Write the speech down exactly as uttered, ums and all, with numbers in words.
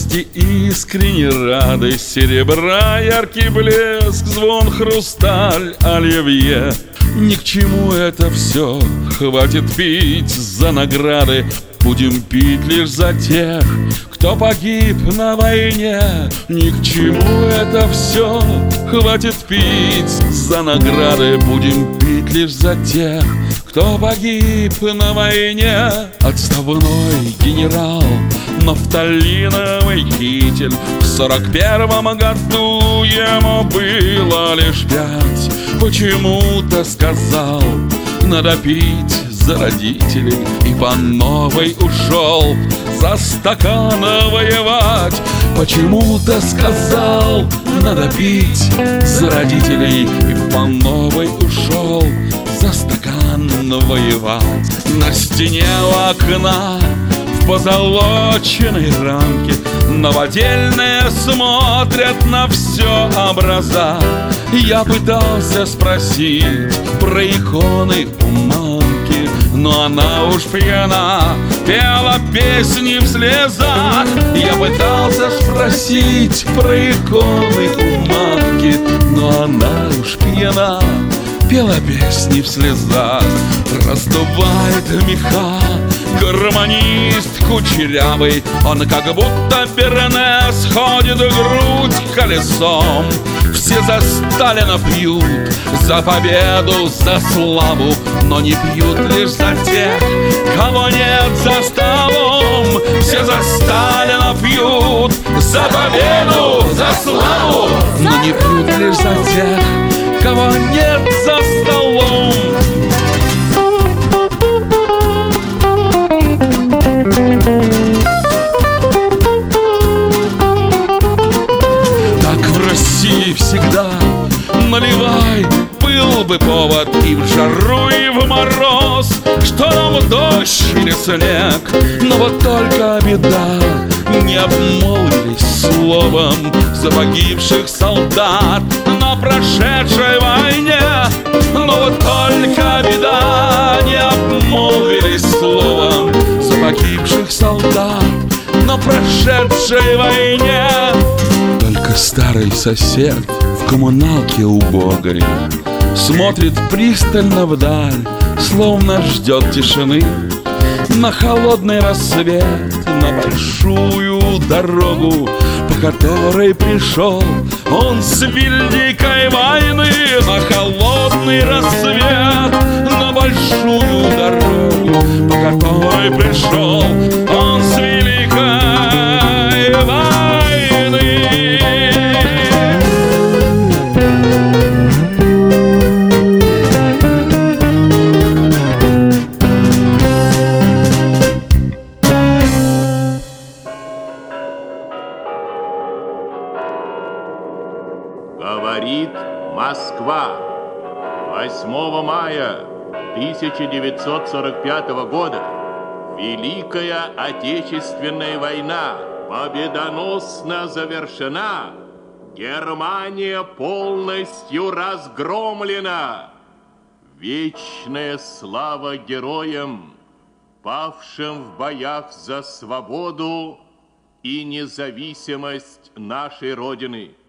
Гости искренне рады, серебра яркий блеск, звон, хрусталь, оливье. Ни к чему это все, хватит пить за награды. Будем пить лишь за тех, кто погиб на войне. Ни к чему это все, хватит пить за награды. Будем пить лишь за тех, кто погиб на войне. Отставной генерал, нафталиновый китель. В сорок первом году ему было лишь пять. Почему-то сказал: надо пить за родителей, и по новой ушел за стакан воевать. Почему-то сказал: надо пить за родителей, и по новой ушел за стакан воевать. На стене у окна в позолоченной рамке новодельные смотрят на все образа. Я пытался спросить про иконы у мамки, но она уж пьяна, пела песни в слезах. Я пытался спросить про иконы у мамки, но она уж пьяна, пела песни в слезах. Раздувает меха гармонист кучерявый, он как будто Бернес ходит грудь колесом. Все за Сталина пьют, за победу, за славу, но не пьют лишь за тех, кого нет за столом. Все за Сталина пьют, за победу, за славу, но не пьют лишь за тех, кого нет за столом. Так в России всегда наливай, был бы повод и в жару, и в мороз, что в дождь или снег. Но вот только беда, не обмолвились словом за погибших солдат на прошедшей войне. Но вот только беда, не обмолвились словом за погибших солдат на прошедшей войне. Только старый сосед в коммуналке убогой смотрит пристально вдаль, словно ждет тишины. На холодный рассвет, на большую дорогу, по которой пришел он с великой войны. На холодный рассвет, на большую дорогу, по которой пришел он с великой войны. Говорит Москва. восьмого мая тысяча девятьсот сорок пятого года Великая Отечественная война победоносно завершена. Германия полностью разгромлена. Вечная слава героям, павшим в боях за свободу и независимость нашей Родины.